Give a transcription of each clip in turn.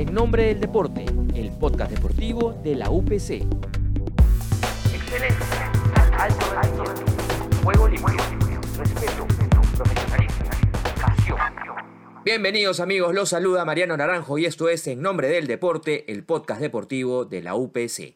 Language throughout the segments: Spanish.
En Nombre del Deporte, el podcast deportivo de la UPC. Excelencia, alto rendimiento, juego limpio, respeto, profesionalismo, pasión. Bienvenidos amigos, los saluda Mariano Naranjo y esto es En Nombre del Deporte, el podcast deportivo de la UPC.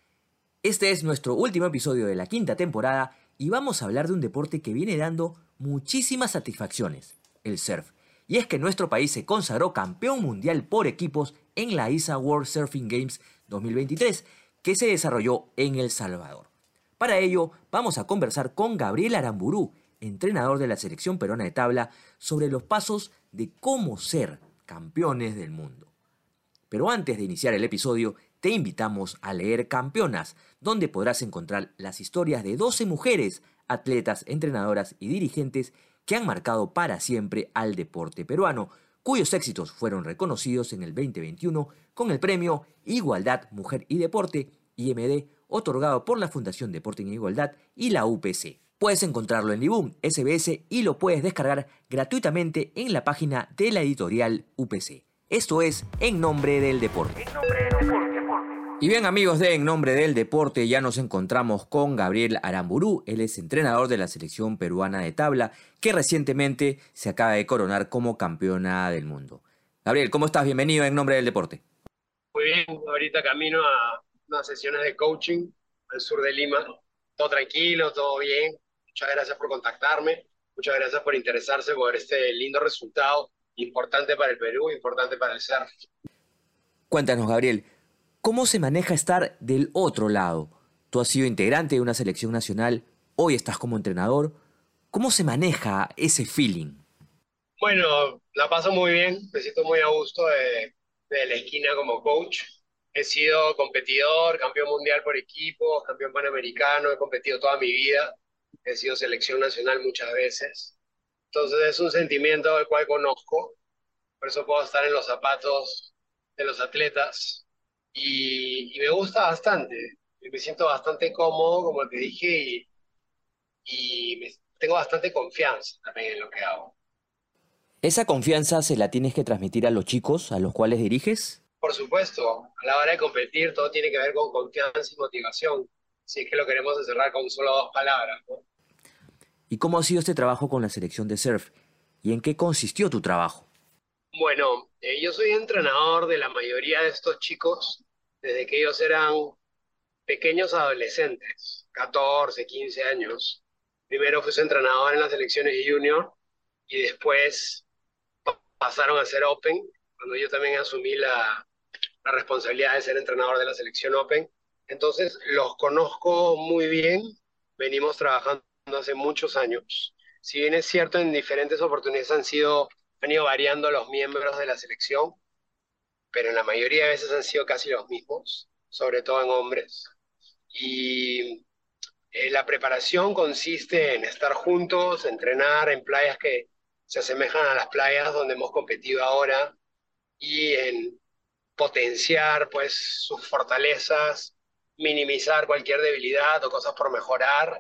Este es nuestro último episodio de la quinta temporada y vamos a hablar de un deporte que viene dando muchísimas satisfacciones, el surf. Y es que nuestro país se consagró campeón mundial por equipos en la ISA World Surfing Games 2023, que se desarrolló en El Salvador. Para ello, vamos a conversar con Gabriel Aramburú, entrenador de la selección peruana de tabla, sobre los pasos de cómo ser campeones del mundo. Pero antes de iniciar el episodio, te invitamos a leer Campeonas, donde podrás encontrar las historias de 12 mujeres, atletas, entrenadoras y dirigentes que han marcado para siempre al deporte peruano, cuyos éxitos fueron reconocidos en el 2021 con el premio Igualdad, Mujer y Deporte, IMD, otorgado por la Fundación Deporte en Igualdad y la UPC. Puedes encontrarlo en Libum, SBS y lo puedes descargar gratuitamente en la página de la editorial UPC. Esto es En Nombre del Deporte. En nombre del deporte. Y bien amigos de En Nombre del Deporte, ya nos encontramos con Gabriel Aramburú. Él es entrenador de la selección peruana de tabla, que recientemente se acaba de coronar como campeona del mundo. Gabriel, ¿cómo estás? Bienvenido a En Nombre del Deporte. Muy bien, ahorita camino a unas sesiones de coaching al sur de Lima. Todo tranquilo, todo bien. Muchas gracias por contactarme. Muchas gracias por interesarse por este lindo resultado, importante para el Perú, importante para el surf. Cuéntanos, Gabriel, ¿cómo se maneja estar del otro lado? Tú has sido integrante de una selección nacional, hoy estás como entrenador. ¿Cómo se maneja ese feeling? Bueno, la paso muy bien, me siento muy a gusto de la esquina como coach. He sido competidor, campeón mundial por equipos, campeón panamericano, he competido toda mi vida, he sido selección nacional muchas veces. Entonces es un sentimiento del cual conozco, por eso puedo estar en los zapatos de los atletas y me gusta bastante. Me siento bastante cómodo, como te dije, tengo bastante confianza también en lo que hago. ¿Esa confianza se la tienes que transmitir a los chicos a los cuales diriges? Por supuesto, a la hora de competir todo tiene que ver con confianza y motivación, si es que lo queremos encerrar con solo dos palabras, ¿no? ¿Y cómo ha sido este trabajo con la selección de surf? ¿Y en qué consistió tu trabajo? Bueno, yo soy entrenador de la mayoría de estos chicos desde que ellos eran pequeños adolescentes, 14, 15 años. Primero fui su entrenador en las selecciones junior y después pasaron a ser Open, cuando yo también asumí la responsabilidad de ser entrenador de la selección Open. Entonces los conozco muy bien, venimos trabajando hace muchos años. Si bien es cierto, en diferentes oportunidades han ido variando los miembros de la selección, pero en la mayoría de veces han sido casi los mismos, sobre todo en hombres. Y la preparación consiste en estar juntos, entrenar en playas que se asemejan a las playas donde hemos competido ahora y en potenciar pues sus fortalezas, minimizar cualquier debilidad o cosas por mejorar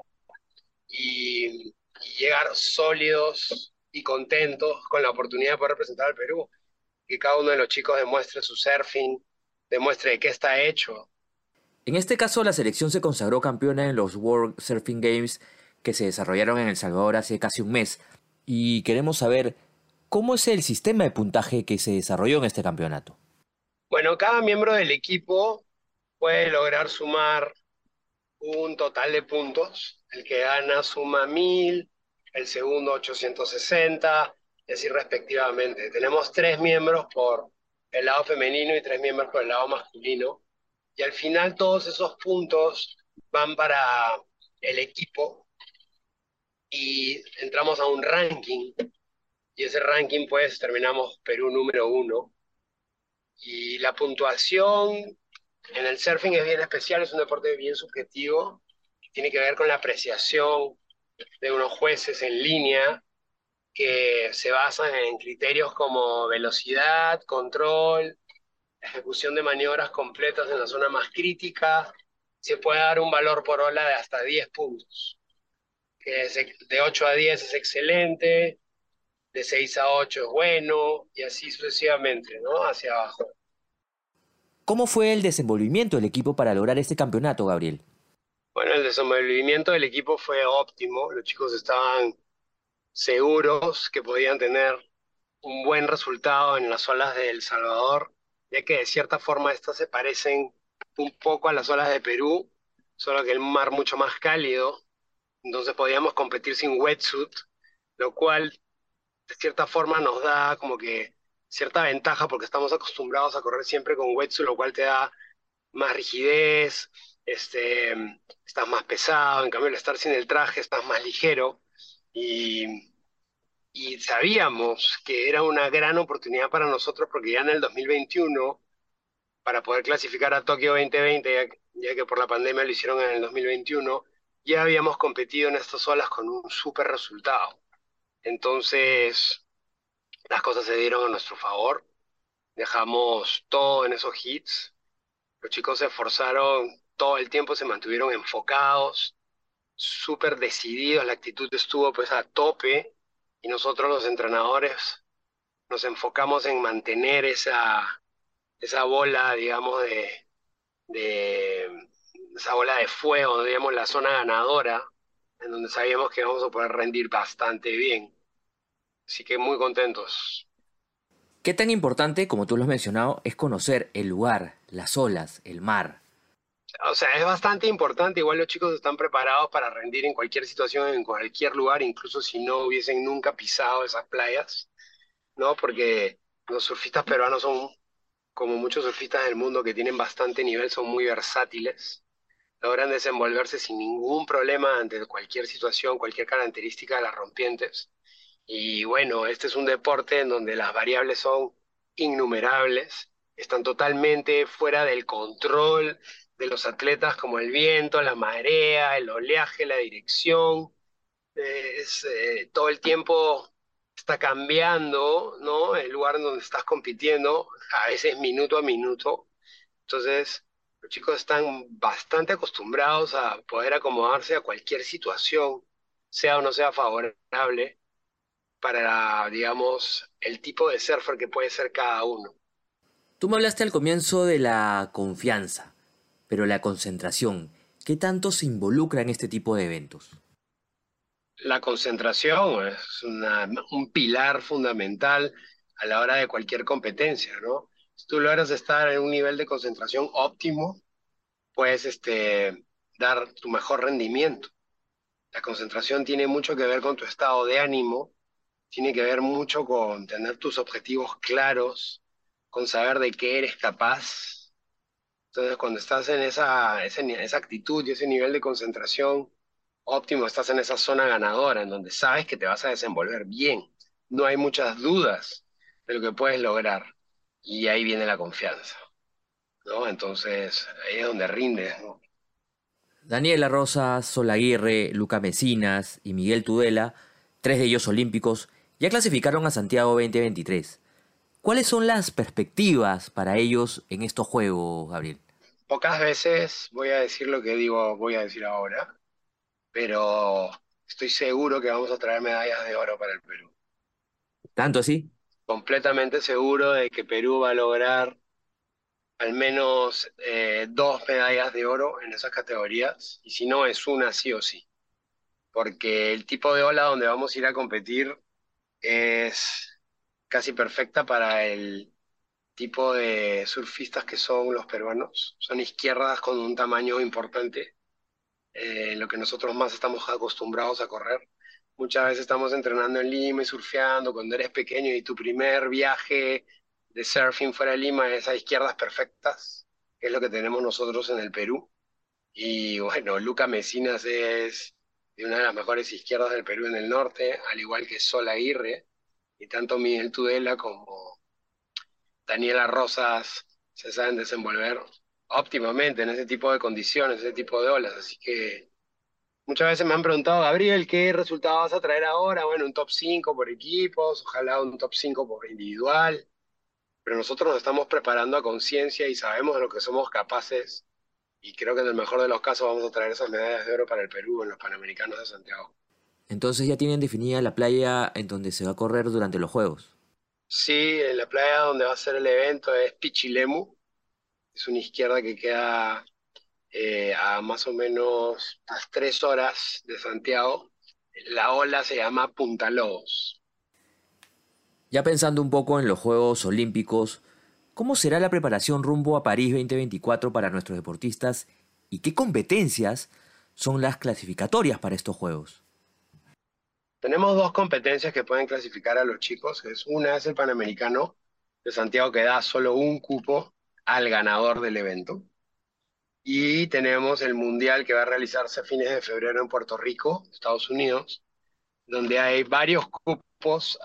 y llegar sólidos y contentos con la oportunidad de poder representar al Perú. Que cada uno de los chicos demuestre su surfing, demuestre de qué está hecho. En este caso, la selección se consagró campeona en los World Surfing Games que se desarrollaron en El Salvador hace casi un mes. Y queremos saber cómo es el sistema de puntaje que se desarrolló en este campeonato. Bueno, cada miembro del equipo puede lograr sumar un total de puntos. El que gana suma 1000, el segundo 860, y así respectivamente. Tenemos 3 miembros por el lado femenino y 3 miembros por el lado masculino. Y al final todos esos puntos van para el equipo y entramos a un ranking. Y ese ranking, pues, terminamos Perú número 1. Y la puntuación en el surfing es bien especial, es un deporte bien subjetivo, que tiene que ver con la apreciación de unos jueces en línea que se basan en criterios como velocidad, control, ejecución de maniobras completas en la zona más crítica. Se puede dar un valor por ola de hasta 10 puntos, que es de 8 a 10 es excelente, de 6 a 8 es bueno, y así sucesivamente, ¿no? Hacia abajo. ¿Cómo fue el desenvolvimiento del equipo para lograr este campeonato, Gabriel? Bueno, el desenvolvimiento del equipo fue óptimo. Los chicos estaban seguros que podían tener un buen resultado en las olas de El Salvador, ya que de cierta forma estas se parecen un poco a las olas de Perú, solo que el mar mucho más cálido, entonces podíamos competir sin wetsuit, lo cual de cierta forma nos da como que cierta ventaja porque estamos acostumbrados a correr siempre con wetsuit, lo cual te da más rigidez, este, estás más pesado, en cambio al estar sin el traje estás más ligero y sabíamos que era una gran oportunidad para nosotros porque ya en el 2021, para poder clasificar a Tokio 2020, ya que por la pandemia lo hicieron en el 2021, ya habíamos competido en estas olas con un súper resultado. Entonces, las cosas se dieron a nuestro favor, dejamos todo en esos hits, los chicos se esforzaron todo el tiempo, se mantuvieron enfocados, súper decididos, la actitud estuvo pues a tope y nosotros los entrenadores nos enfocamos en mantener esa bola, digamos, de esa bola de fuego, digamos, la zona ganadora, en donde sabíamos que vamos a poder rendir bastante bien. Así que muy contentos. ¿Qué tan importante, como tú lo has mencionado, es conocer el lugar, las olas, el mar? O sea, es bastante importante, igual los chicos están preparados para rendir en cualquier situación, en cualquier lugar, incluso si no hubiesen nunca pisado esas playas, ¿no? Porque los surfistas peruanos son, como muchos surfistas del mundo que tienen bastante nivel, son muy versátiles, logran desenvolverse sin ningún problema ante cualquier situación, cualquier característica de las rompientes. Y bueno, este es un deporte en donde las variables son innumerables, están totalmente fuera del control de los atletas como el viento, la marea, el oleaje, la dirección. Todo el tiempo está cambiando, ¿no? El lugar en donde estás compitiendo, a veces minuto a minuto. Entonces, los chicos están bastante acostumbrados a poder acomodarse a cualquier situación, sea o no sea favorable para, digamos, el tipo de surfer que puede ser cada uno. Tú me hablaste al comienzo de la confianza, pero la concentración, ¿qué tanto se involucra en este tipo de eventos? La concentración es un pilar fundamental a la hora de cualquier competencia, ¿no? Si tú logras estar en un nivel de concentración óptimo, puedes dar tu mejor rendimiento. La concentración tiene mucho que ver con tu estado de ánimo, tiene que ver mucho con tener tus objetivos claros, con saber de qué eres capaz. Entonces, cuando estás en esa actitud y ese nivel de concentración óptimo, estás en esa zona ganadora, en donde sabes que te vas a desenvolver bien. No hay muchas dudas de lo que puedes lograr. Y ahí viene la confianza, ¿no? Entonces, ahí es donde rindes, ¿no? Daniela Rosas, Sol Aguirre, Luca Mesinas y Miguel Tudela, tres de ellos olímpicos, ya clasificaron a Santiago 2023. ¿Cuáles son las perspectivas para ellos en estos Juegos, Gabriel? Pocas veces voy a decir lo que digo, voy a decir ahora, pero estoy seguro que vamos a traer medallas de oro para el Perú. ¿Tanto así? Completamente seguro de que Perú va a lograr al menos dos medallas de oro en esas categorías, y si no es una, sí o sí, porque el tipo de ola donde vamos a ir a competir es casi perfecta para el tipo de surfistas que son los peruanos. Son izquierdas con un tamaño importante, en lo que nosotros más estamos acostumbrados a correr. Muchas veces estamos entrenando en Lima y surfeando cuando eres pequeño y tu primer viaje de surfing fuera de Lima es a izquierdas perfectas, que es lo que tenemos nosotros en el Perú. Y bueno, Luca Mesinas es de una de las mejores izquierdas del Perú en el norte, al igual que Sol Aguirre, y tanto Miguel Tudela como Daniela Rosas se saben desenvolver óptimamente en ese tipo de condiciones, ese tipo de olas. Así que muchas veces me han preguntado, Gabriel, ¿qué resultado vas a traer ahora? Bueno, un top 5 por equipos, ojalá un top 5 por individual, pero nosotros nos estamos preparando a conciencia y sabemos de lo que somos capaces y creo que en el mejor de los casos vamos a traer esas medallas de oro para el Perú en los Panamericanos de Santiago. Entonces ya tienen definida la playa en donde se va a correr durante los Juegos. Sí, en la playa donde va a ser el evento es Pichilemu, Es una izquierda que queda a más o menos unas 3 horas de Santiago. La ola se llama Punta Lobos. Ya pensando un poco en los Juegos Olímpicos, ¿cómo será la preparación rumbo a París 2024 para nuestros deportistas y qué competencias son las clasificatorias para estos Juegos? Tenemos 2 competencias que pueden clasificar a los chicos. Una es el Panamericano de Santiago, que da solo un cupo al ganador del evento. Y tenemos el Mundial, que va a realizarse a fines de febrero en Puerto Rico, Estados Unidos, donde hay varios cupos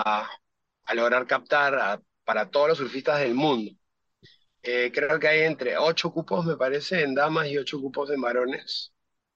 a lograr captar para todos los surfistas del mundo. Creo que hay entre 8 cupos, me parece, en damas y 8 cupos en varones.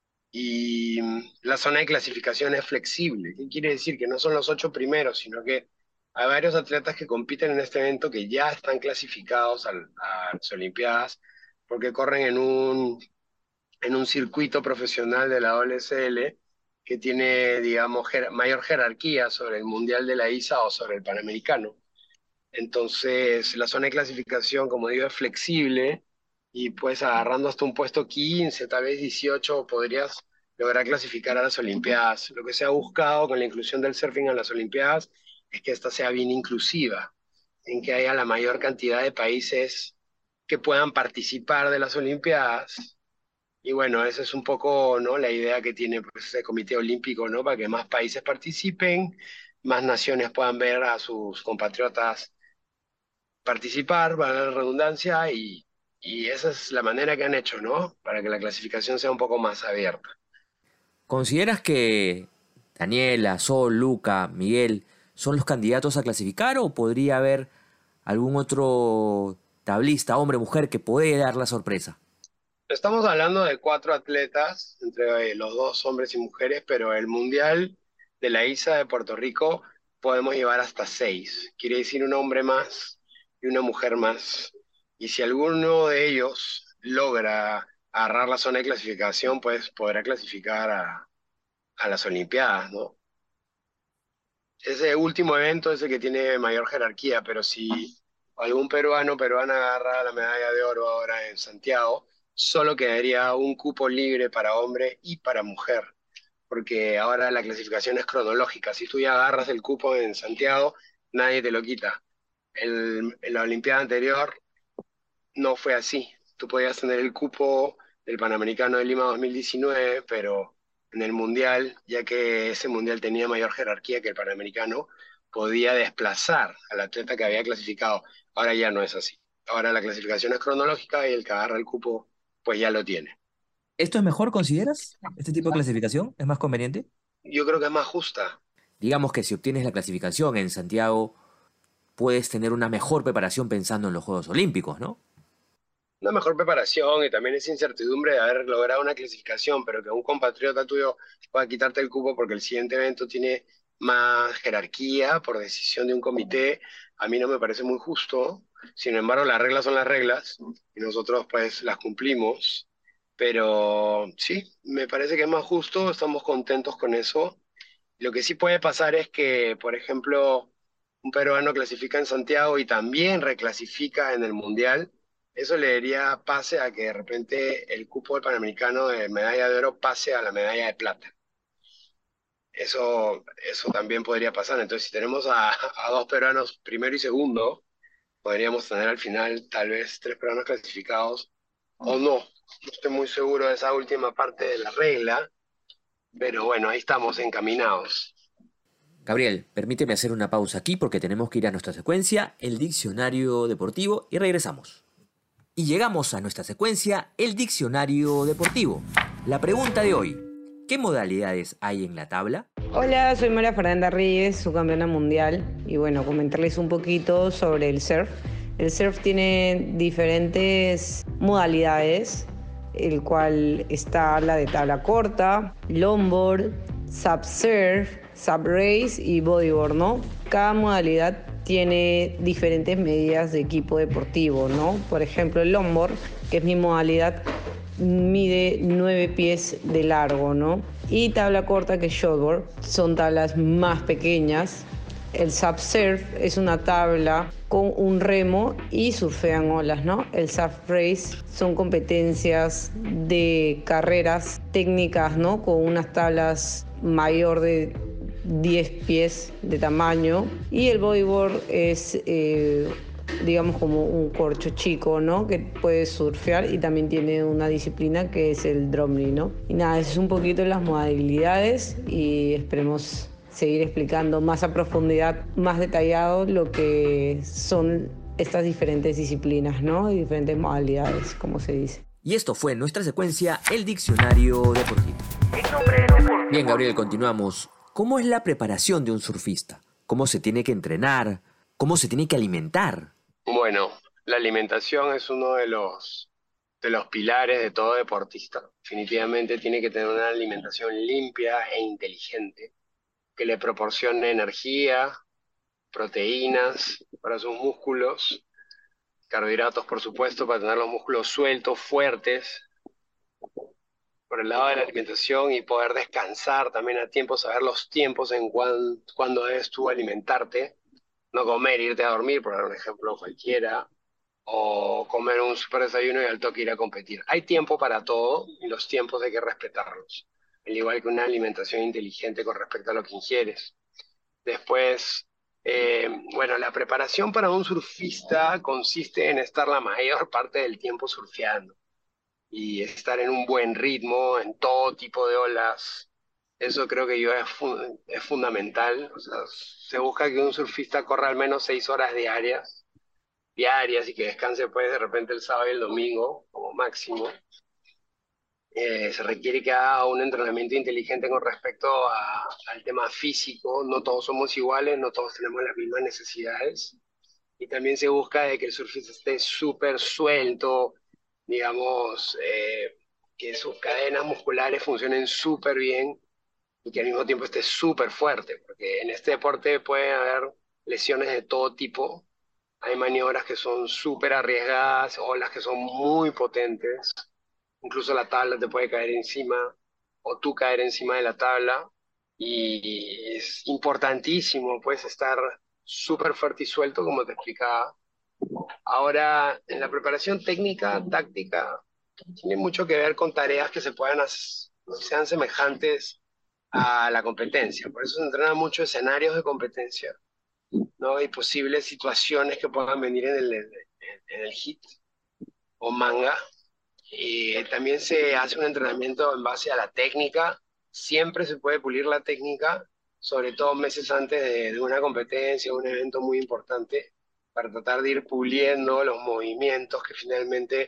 Y la zona de clasificación es flexible. ¿Qué quiere decir? Que no son los 8 primeros, sino que hay varios atletas que compiten en este evento que ya están clasificados a las Olimpiadas porque corren en un circuito profesional de la WSL que tiene, digamos, mayor jerarquía sobre el Mundial de la ISA o sobre el Panamericano. Entonces, la zona de clasificación, como digo, es flexible y pues agarrando hasta un puesto 15, tal vez 18, podrías lograr clasificar a las Olimpiadas. Lo que se ha buscado con la inclusión del surfing en las Olimpiadas es que esta sea bien inclusiva, en que haya la mayor cantidad de países que puedan participar de las Olimpiadas. Y bueno, esa es un poco, ¿no?, la idea que tiene pues, el Comité Olímpico, ¿no?, para que más países participen, más naciones puedan ver a sus compatriotas participar, para la redundancia, y esa es la manera que han hecho, ¿no? Para que la clasificación sea un poco más abierta. ¿Consideras que Daniela, Sol, Luca, Miguel son los candidatos a clasificar o podría haber algún otro tablista, hombre o mujer, que puede dar la sorpresa? Estamos hablando de 4 atletas, entre los 2 hombres y mujeres, pero el Mundial de la ISA de Puerto Rico podemos llevar hasta 6. Quiere decir un hombre más y una mujer más. Y si alguno de ellos logra agarrar la zona de clasificación, pues podrá clasificar a las Olimpiadas, ¿no? Ese último evento es el que tiene mayor jerarquía, pero si algún peruano o peruana agarra la medalla de oro ahora en Santiago, solo quedaría un cupo libre para hombre y para mujer, porque ahora la clasificación es cronológica. Si tú ya agarras el cupo en Santiago, nadie te lo quita. En la Olimpiada anterior no fue así. Tú podías tener el cupo del Panamericano de Lima 2019, pero en el Mundial, ya que ese Mundial tenía mayor jerarquía que el Panamericano, podía desplazar al atleta que había clasificado. Ahora ya no es así. Ahora la clasificación es cronológica y el que agarra el cupo, pues ya lo tiene. ¿Esto es mejor, consideras? ¿Este tipo de clasificación es más conveniente? Yo creo que es más justa. Digamos que si obtienes la clasificación en Santiago, puedes tener una mejor preparación pensando en los Juegos Olímpicos, ¿no? Una mejor preparación y también esa incertidumbre de haber logrado una clasificación, pero que un compatriota tuyo pueda quitarte el cupo porque el siguiente evento tiene más jerarquía por decisión de un comité, a mí no me parece muy justo. Sin embargo, las reglas son las reglas y nosotros pues las cumplimos. Pero sí, me parece que es más justo, estamos contentos con eso. Lo que sí puede pasar es que, por ejemplo, un peruano clasifica en Santiago y también reclasifica en el Mundial. Eso le daría pase a que de repente el cupo del Panamericano de medalla de oro pase a la medalla de plata. Eso también podría pasar. Entonces, si tenemos a 2 peruanos primero y segundo, podríamos tener al final tal vez 3 peruanos clasificados o no. No estoy muy seguro de esa última parte de la regla, pero bueno, ahí estamos encaminados. Gabriel, permíteme hacer una pausa aquí porque tenemos que ir a nuestra secuencia, el diccionario deportivo, y regresamos. Y llegamos a nuestra secuencia, el diccionario deportivo. La pregunta de hoy, ¿qué modalidades hay en la tabla? Hola, soy María Fernanda Reyes, su campeona mundial, y bueno, comentarles un poquito sobre el surf. El surf tiene diferentes modalidades, el cual está la de tabla corta, longboard, subsurf, subrace y bodyboard, ¿no? Cada modalidad tiene diferentes medidas de equipo deportivo, ¿no? Por ejemplo, el longboard, que es mi modalidad, mide 9 pies de largo, ¿no? Y tabla corta, que es shortboard, son tablas más pequeñas, El SUP Surf es una tabla con un remo y surfean olas, ¿no? El SUP Race son competencias de carreras técnicas, ¿no? Con unas tablas mayor de 10 pies de tamaño. Y el bodyboard es, digamos, como un corcho chico, ¿no? Que puede surfear y también tiene una disciplina que es el drumlin, ¿no? Y nada, eso es un poquito las modalidades y esperemos seguir explicando más a profundidad, más detallado lo que son estas diferentes disciplinas, ¿no? Y diferentes modalidades, como se dice. Y esto fue nuestra secuencia El Diccionario Deportivo. En nombre del deporte. Bien, Gabriel, continuamos. ¿Cómo es la preparación de un surfista? ¿Cómo se tiene que entrenar? ¿Cómo se tiene que alimentar? Bueno, la alimentación es uno de los pilares de todo deportista. Definitivamente tiene que tener una alimentación limpia e inteligente que le proporcione energía, proteínas para sus músculos, carbohidratos, por supuesto, para tener los músculos sueltos, fuertes, por el lado de la alimentación y poder descansar también a tiempo, saber los tiempos en cuándo debes tú alimentarte, no comer, irte a dormir, por dar un ejemplo cualquiera, o comer un super desayuno y al toque ir a competir. Hay tiempo para todo y los tiempos hay que respetarlos, al igual que una alimentación inteligente con respecto a lo que ingieres. Después, bueno, la preparación para un surfista consiste en estar la mayor parte del tiempo surfeando y estar en un buen ritmo, en todo tipo de olas. Eso creo que yo es fundamental. O sea, se busca que un surfista corra al menos 6 horas diarias y que descanse pues de repente el sábado y el domingo como máximo. Se requiere que haga un entrenamiento inteligente con respecto al tema físico. No todos somos iguales, no todos tenemos las mismas necesidades. Y también se busca de que el surfista esté súper suelto, digamos, que sus cadenas musculares funcionen súper bien y que al mismo tiempo esté súper fuerte, porque en este deporte puede haber lesiones de todo tipo. Hay maniobras que son súper arriesgadas, olas que son muy potentes, incluso la tabla te puede caer encima o tú caer encima de la tabla y es importantísimo pues estar súper fuerte y suelto como te explicaba. Ahora, en la preparación técnica, táctica, tiene mucho que ver con tareas que sean semejantes a la competencia. Por eso se entrenan muchos escenarios de competencia, ¿no? Y posibles situaciones que puedan venir en el hit o manga. Y también se hace un entrenamiento en base a la técnica. Siempre se puede pulir la técnica, sobre todo meses antes de una competencia, un evento muy importante, para tratar de ir puliendo los movimientos que finalmente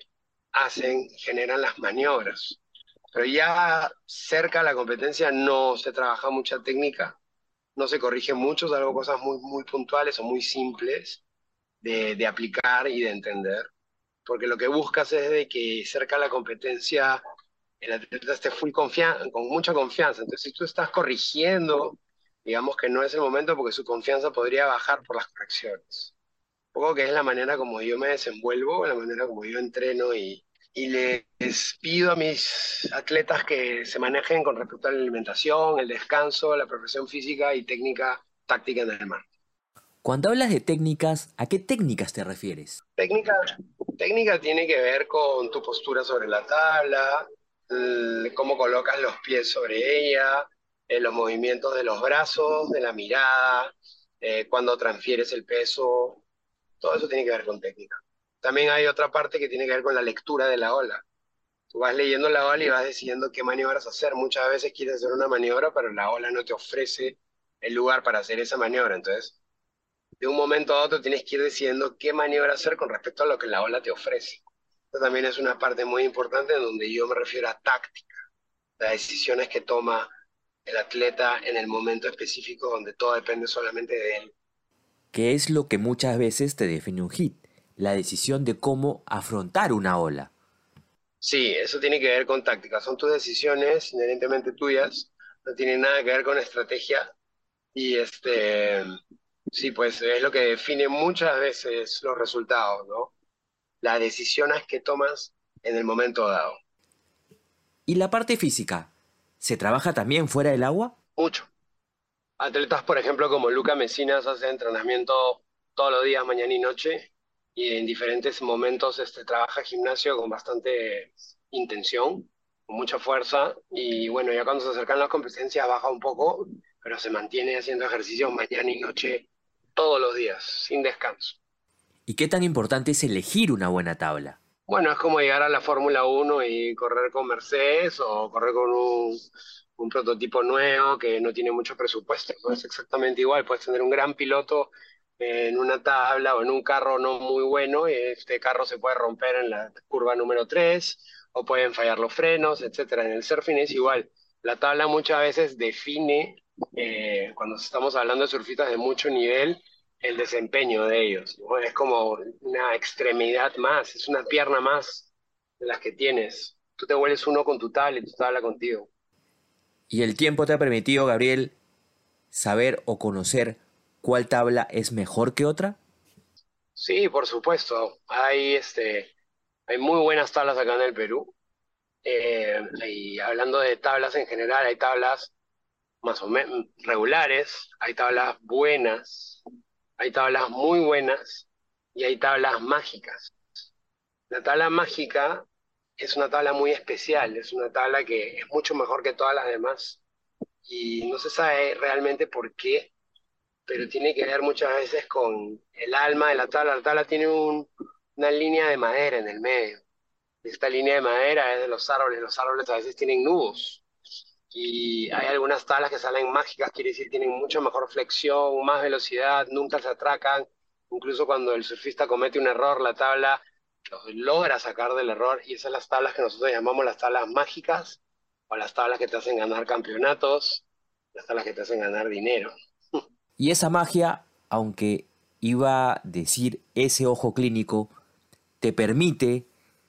generan las maniobras. Pero ya cerca a la competencia no se trabaja mucha técnica, no se corrige mucho, salvo cosas muy, muy puntuales o muy simples de aplicar y de entender, porque lo que buscas es de que cerca a la competencia el atleta esté con mucha confianza. Entonces, si tú estás corrigiendo, digamos que no es el momento porque su confianza podría bajar por las correcciones. Un poco que es la manera como yo me desenvuelvo, la manera como yo entreno y les pido a mis atletas que se manejen con respecto a la alimentación, el descanso, la preparación física y técnica táctica en el mar. Cuando hablas de técnicas, ¿a qué técnicas te refieres? Técnica, técnica tiene que ver con tu postura sobre la tabla, cómo colocas los pies sobre ella, los movimientos de los brazos, de la mirada, cuando transfieres el peso, todo eso tiene que ver con técnica. También hay otra parte que tiene que ver con la lectura de la ola. Tú vas leyendo la ola y vas decidiendo qué maniobras hacer. Muchas veces quieres hacer una maniobra, pero la ola no te ofrece el lugar para hacer esa maniobra. Entonces, de un momento a otro tienes que ir decidiendo qué maniobra hacer con respecto a lo que la ola te ofrece. Esto también es una parte muy importante en donde yo me refiero a táctica, las decisiones que toma el atleta en el momento específico donde todo depende solamente de él. ¿Qué es lo que muchas veces te define un hit? La decisión de cómo afrontar una ola. Sí, eso tiene que ver con táctica, son tus decisiones inherentemente tuyas, no tienen nada que ver con estrategia y sí, pues es lo que define muchas veces los resultados, ¿no? Las decisiones que tomas en el momento dado. ¿Y la parte física? ¿Se trabaja también fuera del agua? Mucho. Atletas, por ejemplo, como Luca Mesinas hace entrenamiento todos los días, mañana y noche, y en diferentes momentos trabaja gimnasio con bastante intención, con mucha fuerza, y bueno, ya cuando se acercan las competencias baja un poco, pero se mantiene haciendo ejercicio mañana y noche todos los días, sin descanso. ¿Y qué tan importante es elegir una buena tabla? Bueno, es como llegar a la Fórmula Uno y correr con Mercedes o correr con un prototipo nuevo que no tiene mucho presupuesto. No es exactamente igual. Puedes tener un gran piloto en una tabla o en un carro no muy bueno y este carro se puede romper en la curva número 3 o pueden fallar los frenos, etcétera. En el surfing es igual. La tabla muchas veces define, cuando estamos hablando de surfistas de mucho nivel, el desempeño de ellos, ¿no? Es como una extremidad más, es una pierna más de las que tienes. Tú te vuelves uno con tu tabla y tu tabla contigo. ¿Y el tiempo te ha permitido, Gabriel, saber o conocer cuál tabla es mejor que otra? Sí, por supuesto. Hay muy buenas tablas acá en el Perú. Y hablando de tablas en general, hay tablas más o menos regulares, hay tablas buenas, hay tablas muy buenas y hay tablas mágicas. La tabla mágica es una tabla muy especial, es una tabla que es mucho mejor que todas las demás y no se sabe realmente por qué, pero tiene que ver muchas veces con el alma de la tabla. La tabla tiene una línea de madera en el medio. Esta línea de madera es de los árboles a veces tienen nudos y hay algunas tablas que salen mágicas, quiere decir tienen mucha mejor flexión, más velocidad, nunca se atracan, incluso cuando el surfista comete un error, la tabla los logra sacar del error y esas son las tablas que nosotros llamamos las tablas mágicas o las tablas que te hacen ganar campeonatos, las tablas que te hacen ganar dinero. Y esa magia, aunque iba a decir ese ojo clínico, te permite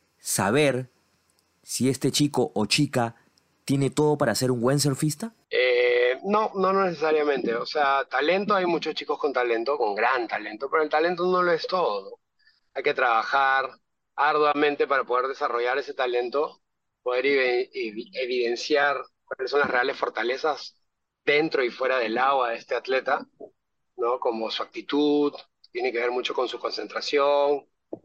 saber si este chico o chica tiene todo para ser un buen surfista. No, no necesariamente. O sea, talento, hay muchos chicos con talento, con gran talento, pero el talento no lo es todo. Hay que trabajar arduamente para poder desarrollar ese talento, poder evidenciar cuáles son las reales fortalezas dentro y fuera del agua de este atleta, ¿no? Como su actitud, tiene que ver mucho con su concentración,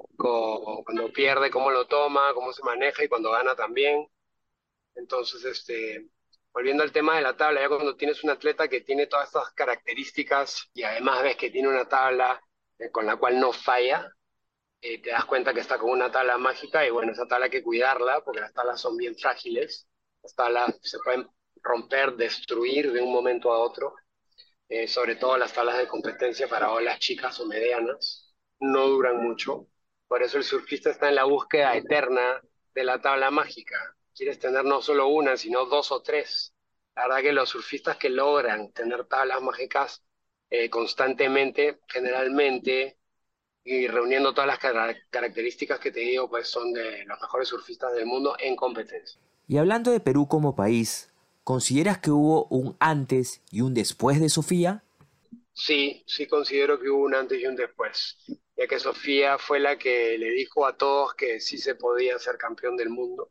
cuando pierde, cómo lo toma, cómo se maneja y cuando gana también. Entonces, volviendo al tema de la tabla, ya cuando tienes un atleta que tiene todas estas características y además ves que tiene una tabla con la cual no falla, te das cuenta que está con una tabla mágica y bueno, esa tabla hay que cuidarla porque las tablas son bien frágiles, las tablas se pueden romper, destruir de un momento a otro, sobre todo las tablas de competencia para olas chicas o medianas, no duran mucho, por eso el surfista está en la búsqueda eterna de la tabla mágica, quieres tener no solo una, sino dos o tres. La verdad que los surfistas que logran tener tablas mágicas constantemente, generalmente, y reuniendo todas las características que te digo, pues son de los mejores surfistas del mundo en competencia. Y hablando de Perú como país, ¿consideras que hubo un antes y un después de Sofía? Sí, sí considero que hubo un antes y un después, ya que Sofía fue la que le dijo a todos que sí se podía ser campeón del mundo,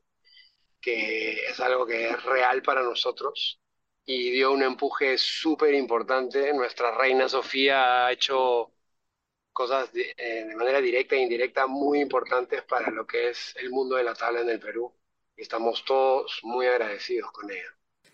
que es algo que es real para nosotros y dio un empuje súper importante. Nuestra reina Sofía ha hecho cosas de manera directa e indirecta muy importantes para lo que es el mundo de la tabla en el Perú. Y estamos todos muy agradecidos con ella.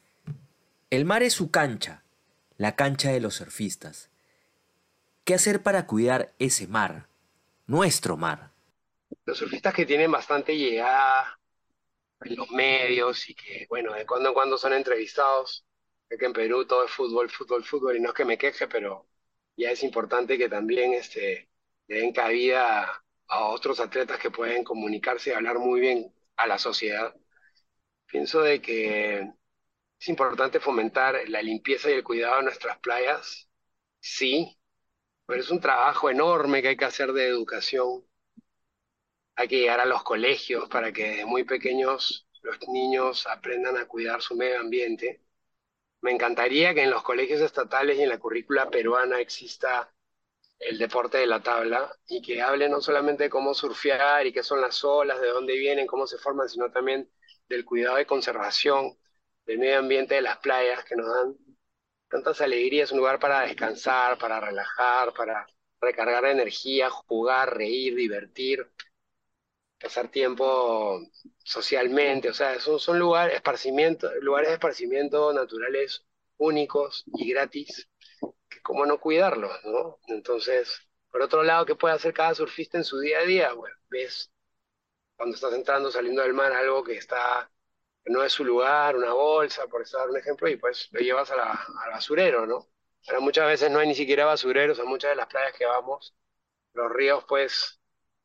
El mar es su cancha, la cancha de los surfistas. ¿Qué hacer para cuidar ese mar? Nuestro mar. Los surfistas que tienen bastante llegada en los medios y que, bueno, de cuando en cuando son entrevistados, sé que en Perú todo es fútbol, fútbol, fútbol, y no es que me queje, pero ya es importante que también le den cabida a otros atletas que pueden comunicarse y hablar muy bien a la sociedad. Pienso de que es importante fomentar la limpieza y el cuidado de nuestras playas, sí, pero es un trabajo enorme que hay que hacer de educación. Hay que llegar a los colegios para que desde muy pequeños los niños aprendan a cuidar su medio ambiente. Me encantaría que en los colegios estatales y en la currícula peruana exista el deporte de la tabla y que hable no solamente de cómo surfear y qué son las olas, de dónde vienen, cómo se forman, sino también del cuidado de conservación del medio ambiente de las playas que nos dan tantas alegrías, un lugar para descansar, para relajar, para recargar energía, jugar, reír, divertir, pasar tiempo socialmente, o sea, son lugares de esparcimiento naturales únicos y gratis, que cómo no cuidarlos, ¿no? Entonces, por otro lado, ¿qué puede hacer cada surfista en su día a día? Bueno, ves cuando estás entrando, saliendo del mar, algo que no es su lugar, una bolsa, por eso dar un ejemplo, y pues lo llevas al basurero, ¿no? Pero muchas veces no hay ni siquiera basureros, en muchas de las playas que vamos, los ríos pues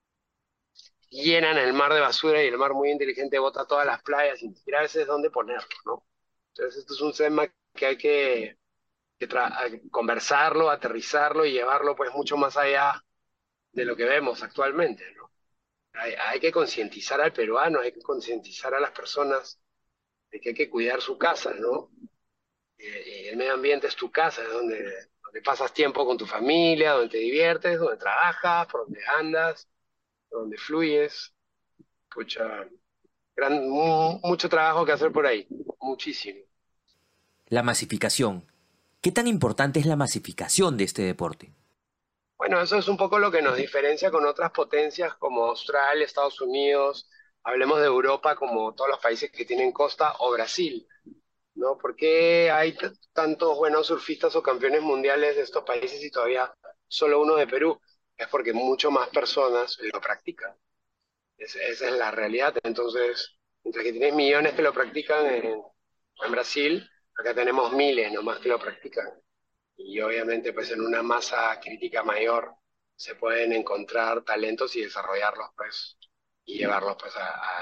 llenan el mar de basura y el mar muy inteligente bota todas las playas sin siquiera a veces dónde ponerlo, ¿no? Entonces esto es un tema que hay que conversarlo, aterrizarlo y llevarlo pues mucho más allá de lo que vemos actualmente, ¿no? Hay que concientizar al peruano, hay que concientizar a las personas de que hay que cuidar su casa, ¿no? Y el medio ambiente es tu casa, es donde pasas tiempo con tu familia, donde te diviertes, donde trabajas, por donde andas, por donde fluyes. Pucha, mucho trabajo que hacer por ahí, muchísimo. La masificación. ¿Qué tan importante es la masificación de este deporte? Bueno, eso es un poco lo que nos diferencia con otras potencias como Australia, Estados Unidos, hablemos de Europa como todos los países que tienen costa o Brasil, ¿no? ¿Por qué hay tantos buenos surfistas o campeones mundiales de estos países y todavía solo uno de Perú? Es porque mucho más personas lo practican. Esa es la realidad. Entonces, mientras que tienes millones que lo practican en Brasil, acá tenemos miles nomás que lo practican. Y obviamente, pues en una masa crítica mayor se pueden encontrar talentos y desarrollarlos, pues, y llevarlos, pues,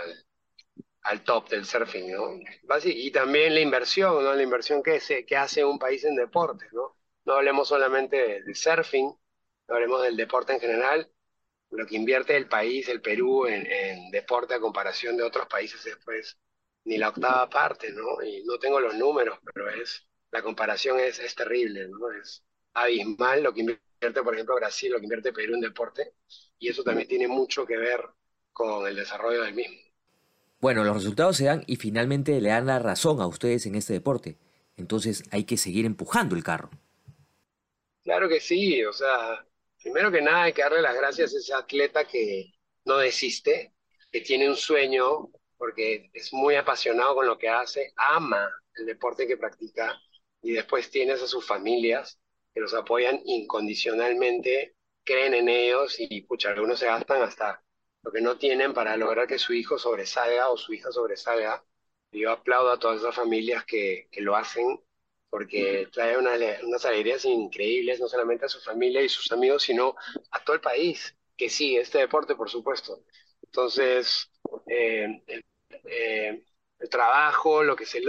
al top del surfing, ¿no? Y también la inversión, ¿no? La inversión que hace un país en deportes, ¿no? No hablemos solamente del surfing, no hablemos del deporte en general. Lo que invierte el país, el Perú, en deporte a comparación de otros países es pues ni la octava parte, ¿no? Y no tengo los números, pero la comparación es terrible, ¿no? Es abismal lo que invierte, por ejemplo, Brasil, lo que invierte Perú en deporte, y eso también tiene mucho que ver con el desarrollo del mismo. Bueno, los resultados se dan y finalmente le dan la razón a ustedes en este deporte. Entonces hay que seguir empujando el carro. Claro que sí, o sea, primero que nada hay que darle las gracias a ese atleta que no desiste, que tiene un sueño, porque es muy apasionado con lo que hace, ama el deporte que practica, y después tienes a sus familias que los apoyan incondicionalmente, creen en ellos y, pucha, algunos se gastan hasta lo que no tienen para lograr que su hijo sobresalga o su hija sobresalga. Y yo aplaudo a todas esas familias que lo hacen porque trae unas alegrías increíbles, no solamente a su familia y sus amigos, sino a todo el país, que sigue este deporte, por supuesto. Entonces, eh, el, el trabajo,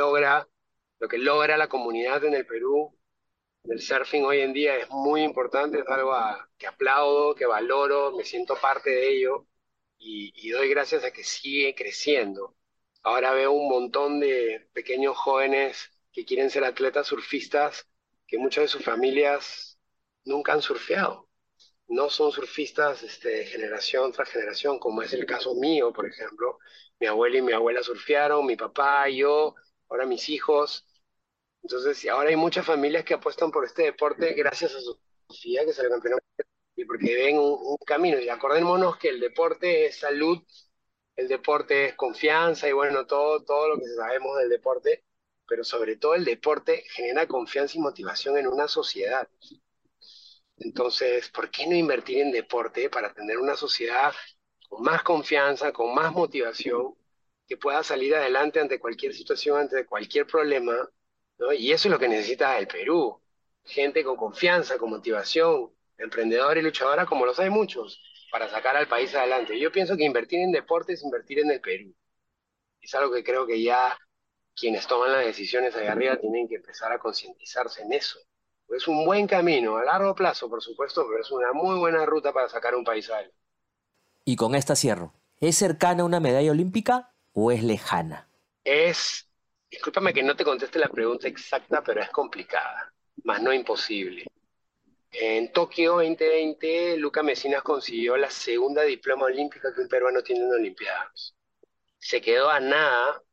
lo que logra la comunidad en el Perú, del surfing hoy en día es muy importante, es algo que aplaudo, que valoro, me siento parte de ello y doy gracias a que sigue creciendo. Ahora veo un montón de pequeños jóvenes que quieren ser atletas surfistas, que muchas de sus familias nunca han surfeado. No son surfistas generación tras generación, como es el caso mío, por ejemplo. Mi abuela y mi abuela surfearon, mi papá, yo, ahora mis hijos. Entonces, y ahora hay muchas familias que apuestan por este deporte gracias a su Sofía, que salió campeona, y porque ven un camino. Y acordémonos que el deporte es salud, el deporte es confianza y bueno, todo lo que sabemos del deporte, pero sobre todo el deporte genera confianza y motivación en una sociedad. Entonces, ¿por qué no invertir en deporte para tener una sociedad con más confianza, con más motivación, que pueda salir adelante ante cualquier situación, ante cualquier problema, ¿no? Y eso es lo que necesita el Perú. Gente con confianza, con motivación, emprendedora y luchadora, como los hay muchos, para sacar al país adelante. Yo pienso que invertir en deporte es invertir en el Perú. Es algo que creo que ya quienes toman las decisiones allá arriba tienen que empezar a concientizarse en eso. Es un buen camino, a largo plazo, por supuesto, pero es una muy buena ruta para sacar un país adelante. Y con esta cierro. ¿Es cercana a una medalla olímpica o es lejana? Es, discúlpame que no te conteste la pregunta exacta, pero es complicada, más no imposible. En Tokio 2020, Luca Mesinas consiguió la segunda diploma olímpica que un peruano tiene en Olimpiadas. Se quedó a nada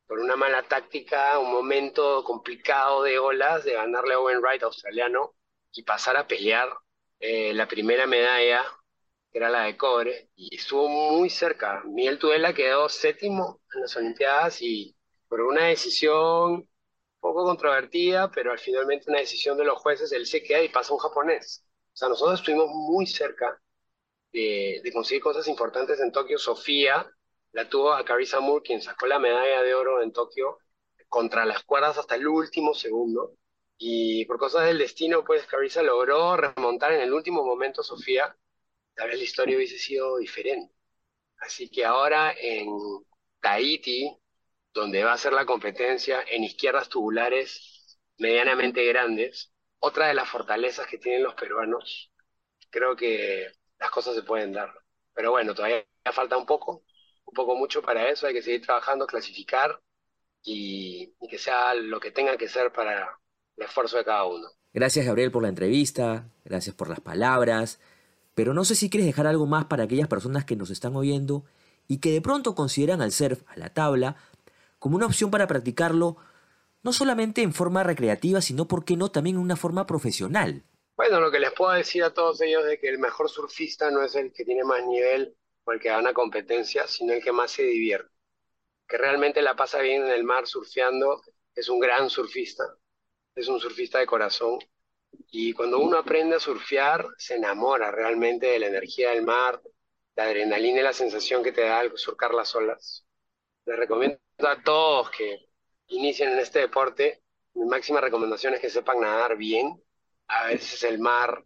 por una mala táctica, un momento complicado de olas, de ganarle a Owen Wright, australiano, y pasar a pelear la primera medalla, que era la de cobre, y estuvo muy cerca. Miguel Tudela quedó séptimo en las Olimpiadas y por una decisión un poco controvertida, pero al finalmente una decisión de los jueces, él se queda y pasa a un japonés. O sea, nosotros estuvimos muy cerca de conseguir cosas importantes en Tokio. Sofía la tuvo a Carissa Moore, quien sacó la medalla de oro en Tokio contra las cuerdas hasta el último segundo. Y por cosas del destino, pues Carissa logró remontar en el último momento a Sofía. Tal vez la historia hubiese sido diferente. Así que ahora en Tahití, donde va a ser la competencia en izquierdas tubulares medianamente grandes, otra de las fortalezas que tienen los peruanos, creo que las cosas se pueden dar. Pero bueno, todavía falta un poco mucho para eso. Hay que seguir trabajando, clasificar y que sea lo que tenga que ser para el esfuerzo de cada uno. Gracias, Gabriel, por la entrevista, gracias por las palabras, pero no sé si quieres dejar algo más para aquellas personas que nos están oyendo y que de pronto consideran al surf, a la tabla, como una opción para practicarlo no solamente en forma recreativa, sino, ¿por qué no?, también en una forma profesional. Bueno, lo que les puedo decir a todos ellos es que el mejor surfista no es el que tiene más nivel o el que gana competencia, sino el que más se divierte. Que realmente la pasa bien en el mar surfeando, es un gran surfista, es un surfista de corazón. Y cuando uno aprende a surfear, se enamora realmente de la energía del mar, la adrenalina y la sensación que te da al surcar las olas. Les recomiendo a todos que inicien en este deporte. Mi máxima recomendación es que sepan nadar bien. A veces el mar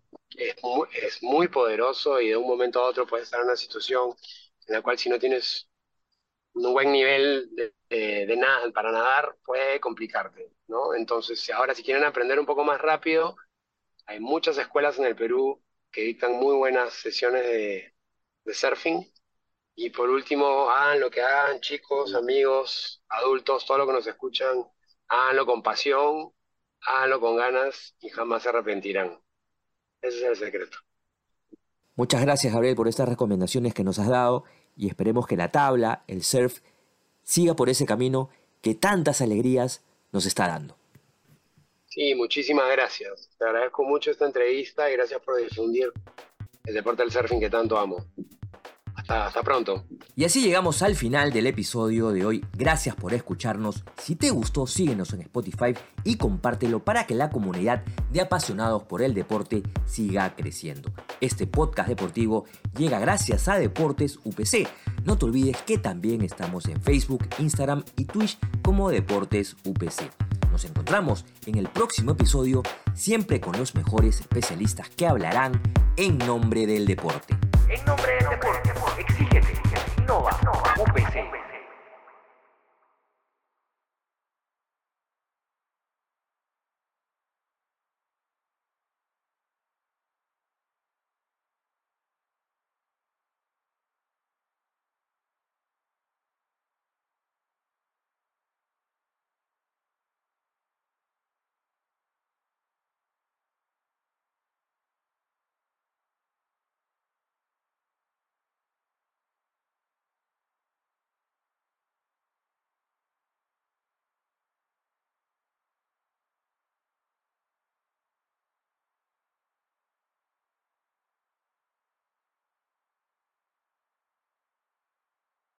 es muy poderoso y de un momento a otro puedes estar en una situación en la cual si no tienes un buen nivel de nada para nadar, puede complicarte, ¿no? Entonces, ahora si quieren aprender un poco más rápido, hay muchas escuelas en el Perú que dictan muy buenas sesiones de surfing. Y por último, hagan lo que hagan, chicos, amigos, adultos, todo lo que nos escuchan, háganlo con pasión, háganlo con ganas y jamás se arrepentirán. Ese es el secreto. Muchas gracias, Gabriel, por estas recomendaciones que nos has dado y esperemos que la tabla, el surf, siga por ese camino que tantas alegrías nos está dando. Sí, muchísimas gracias. Te agradezco mucho esta entrevista y gracias por difundir el deporte del surfing que tanto amo. Hasta pronto. Y así llegamos al final del episodio de hoy. Gracias por escucharnos. Si te gustó, síguenos en Spotify y compártelo para que la comunidad de apasionados por el deporte siga creciendo. Este podcast deportivo llega gracias a Deportes UPC. No te olvides que también estamos en Facebook, Instagram y Twitch como Deportes UPC. Nos encontramos en el próximo episodio, siempre con los mejores especialistas que hablarán en nombre del deporte. En nombre del deporte, exígete.